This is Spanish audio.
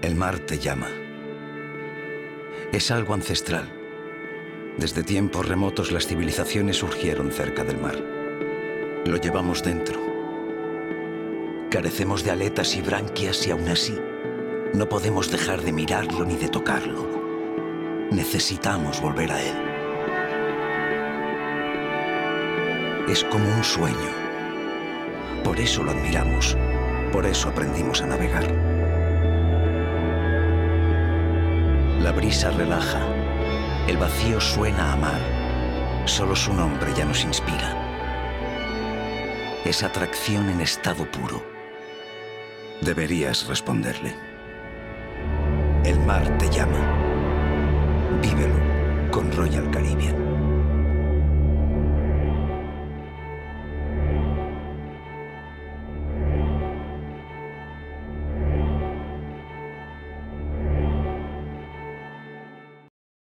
El mar te llama. Es algo ancestral. Desde tiempos remotos las civilizaciones surgieron cerca del mar. Lo llevamos dentro. Carecemos de aletas y branquias y aún así no podemos dejar de mirarlo ni de tocarlo. Necesitamos volver a él. Es como un sueño. Por eso lo admiramos. Por eso aprendimos a navegar. La brisa relaja. El vacío suena a mar. Solo su nombre ya nos inspira. Es atracción en estado puro. Deberías responderle. El mar te llama. Vívelo con Royal Caribbean.